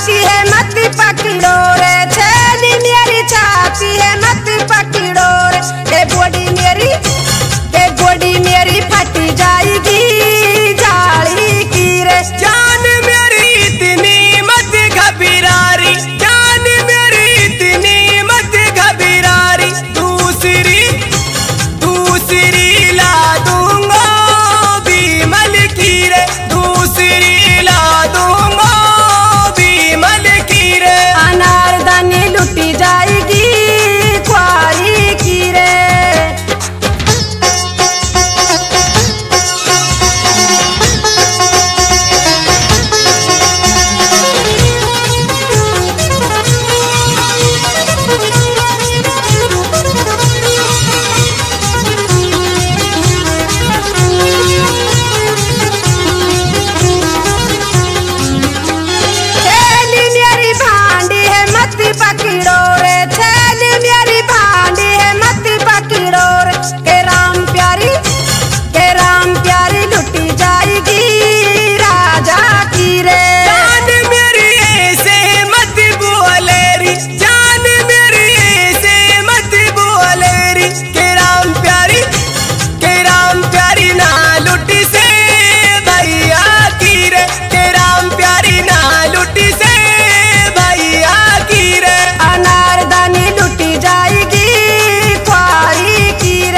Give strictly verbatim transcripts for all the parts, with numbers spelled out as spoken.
छाती है मत पकड़ो रे, छेली मेरी छाती है मत पकड़ो रे, के बॉडी मेरी के बॉडी मेरी फट जाएगी जाली की रे। जान मेरी इतनी मत घबरारी, जान मेरी इतनी मत घबरारी, दूसरी दूसरी ला दूंगा बीमल की रे, दूसरी ला दूंगा बीमल की रे। अनारदानी लुटी जाएगी ख्वारी की रे। छेली मेरी भांडी है मत पकड़ो रे, छेली मेरी भांडी है मत पकड़ो रे, के राम प्यारी के राम प्यारी लुटी जाएगी राजा की रे। जान मेरी ऐसे मत बोले री, जान मेरी ऐसे मत बोले री, के राम प्यारी के राम प्यारी ना लुटी से भैया की रे, के राम प्यारी ना लुटी से भैया की रे। अनारदानी लुटी जाएगी ख्वारी की रे।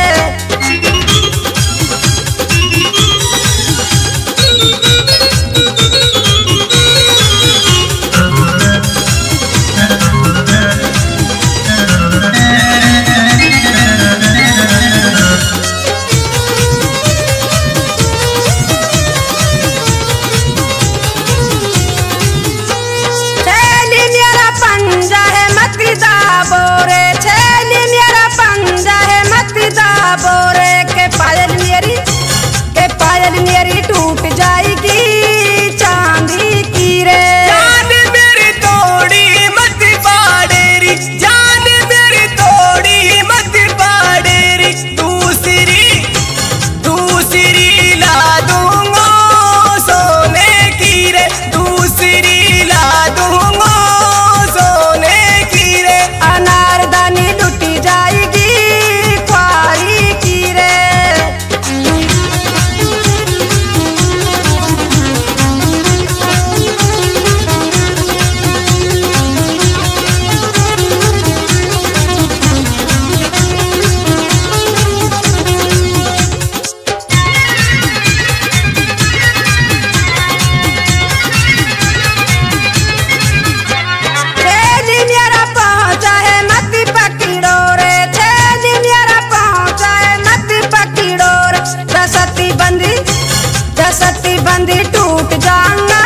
छेली मेरा पंजा है मत दाबो रे, छेली मेरा पंजा है मत दाबो रे, के पायल मेरी के पायल मेरी टूट जाएगी चांदी की रे। जान मेरी तोड़ी मत पाड़ेरी, जान मेरी तोड़ी मत पाड़ेरी, दूसरी दूसरी ला दूंगा सोने की रे, दूसरी ला दूंगा सोने की रे। अनारदानी लुटी जाएगी ख्वारी की रे। छेली मेरा पहुंचा है मत पकड़ो रे, छेली मेरा पहुंचा है मत पकड़ो रे, दसती बंदी दसती बंदी टूट जाऊंगा